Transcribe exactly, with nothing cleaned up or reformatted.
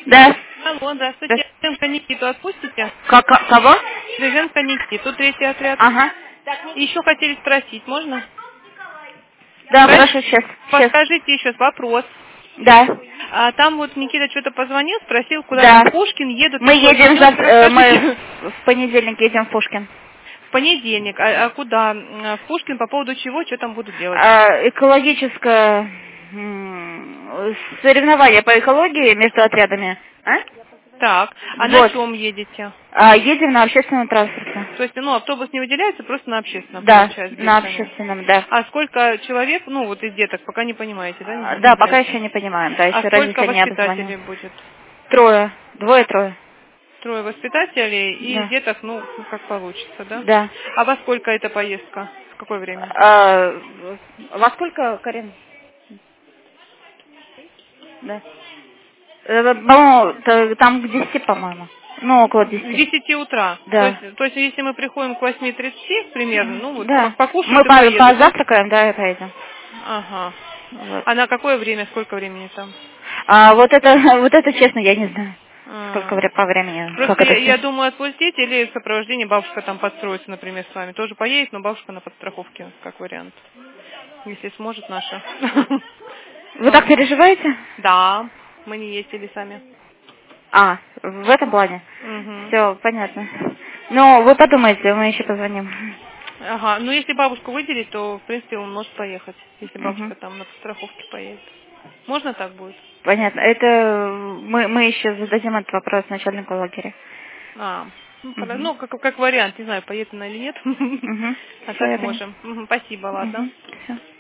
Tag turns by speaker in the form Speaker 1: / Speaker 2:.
Speaker 1: Да.
Speaker 2: Алло,
Speaker 1: Да.
Speaker 2: здравствуйте. Женка Никиту отпустите?
Speaker 1: К- к- кого?
Speaker 2: Женка Никиту, третий отряд.
Speaker 1: Ага.
Speaker 2: Еще хотели спросить, можно?
Speaker 1: Да,
Speaker 2: Прос-
Speaker 1: хорошо, сейчас. Сейчас.
Speaker 2: Подскажите еще вопрос.
Speaker 1: Да.
Speaker 2: А там вот Никита что-то позвонил, спросил, куда
Speaker 1: Да.
Speaker 2: там Пушкин едут.
Speaker 1: Мы
Speaker 2: такое.
Speaker 1: едем
Speaker 2: Немножко
Speaker 1: за... э, Мы
Speaker 2: расскажите.
Speaker 1: в в понедельник едем в Пушкин.
Speaker 2: В понедельник. А, а куда? М, В Пушкин по поводу чего? Что там будут делать?
Speaker 1: А, экологическое м, соревнование по экологии между отрядами. А?
Speaker 2: Так. А на
Speaker 1: Вот.
Speaker 2: чем едете?
Speaker 1: А, едем на общественном транспорте.
Speaker 2: То есть, ну, автобус не выделяется, просто на общественном,
Speaker 1: Да,
Speaker 2: получается,
Speaker 1: на
Speaker 2: едете они.
Speaker 1: общественном, да.
Speaker 2: А сколько человек, ну, вот из деток, пока не понимаете, да?
Speaker 1: А,
Speaker 2: Не, не
Speaker 1: Да, пока
Speaker 2: знаете.
Speaker 1: еще не понимаем, да,
Speaker 2: А
Speaker 1: еще
Speaker 2: сколько
Speaker 1: родители не обзвонили.
Speaker 2: воспитателей будет?
Speaker 1: Трое. Двое-трое.
Speaker 2: Трое воспитателей и из
Speaker 1: Да.
Speaker 2: деток, ну, ну, как получится, да?
Speaker 1: Да.
Speaker 2: А во сколько эта поездка? В какое время?
Speaker 1: А, во сколько, Карин? Да. Э, По-моему, т- там к десяти, по-моему. Ну, около
Speaker 2: С
Speaker 1: десяти.
Speaker 2: десяти утра. То
Speaker 1: Да.
Speaker 2: есть, то есть, если мы приходим к восьми тридцати примерно, ну, вот, по-
Speaker 1: Да.
Speaker 2: покушают
Speaker 1: Мы
Speaker 2: и
Speaker 1: по-
Speaker 2: поедут, да?
Speaker 1: позавтракаем, да, и поедем.
Speaker 2: Ага.
Speaker 1: Вот.
Speaker 2: А на какое время, сколько времени там?
Speaker 1: А вот это, вот это, честно, я не знаю. Сколько
Speaker 2: А.
Speaker 1: вре- по времени, как
Speaker 2: Просто
Speaker 1: это
Speaker 2: я,
Speaker 1: все.
Speaker 2: я думаю отпустить или в сопровождении бабушка там подстроится, например, с вами. Тоже поедет, но бабушка на подстраховке, как вариант. Если сможет наша.
Speaker 1: Вы так переживаете?
Speaker 2: Да, мы не ездили сами.
Speaker 1: А, в этом плане.
Speaker 2: Мгм.
Speaker 1: Все, понятно. Ну, вы подумайте, мы еще позвоним.
Speaker 2: Ага, ну если бабушку выделить, то, в принципе, он может поехать, если
Speaker 1: Мгм.
Speaker 2: бабушка там на подстраховке поедет. Можно так будет?
Speaker 1: Понятно. Это мы, мы еще зададим этот вопрос начальнику лагеря.
Speaker 2: А, ну, пода-
Speaker 1: Угу.
Speaker 2: ну, как, как вариант, не знаю, поедет она или нет.
Speaker 1: Угу.
Speaker 2: А
Speaker 1: Все,
Speaker 2: так
Speaker 1: я поняла.
Speaker 2: можем. Мгм, спасибо, ладно.
Speaker 1: Угу. Все.